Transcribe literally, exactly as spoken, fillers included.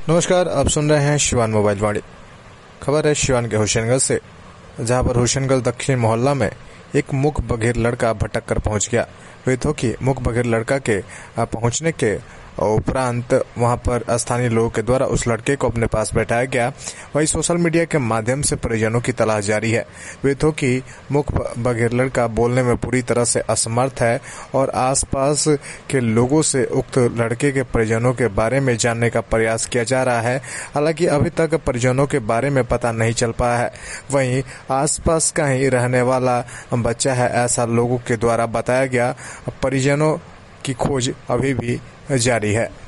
नमस्कार, आप सुन रहे हैं शिवान मोबाइल वाणी। खबर है शिवान के होशनगंज से, जहां पर होशनगंज दक्षिण मोहल्ला में एक मूक बधिर लड़का भटक कर पहुंच गया। विदित हो कि मूक बधिर लड़का के पहुंचने के उपरांत वहां पर स्थानीय लोगों के द्वारा उस लड़के को अपने पास बैठाया गया। वहीं सोशल मीडिया के माध्यम से परिजनों की तलाश जारी है। विदित हो कि मूक बधिर लड़का बोलने में पूरी तरह से असमर्थ है और आसपास के लोगों से उक्त लड़के के परिजनों के बारे में जानने का प्रयास किया जा रहा है। हालांकि अभी तक परिजनों के बारे में पता नहीं चल पाया है। वहीं आसपास का ही रहने वाला बच्चा है, ऐसा लोगों के द्वारा बताया गया। परिजनों की खोज अभी भी जारी है।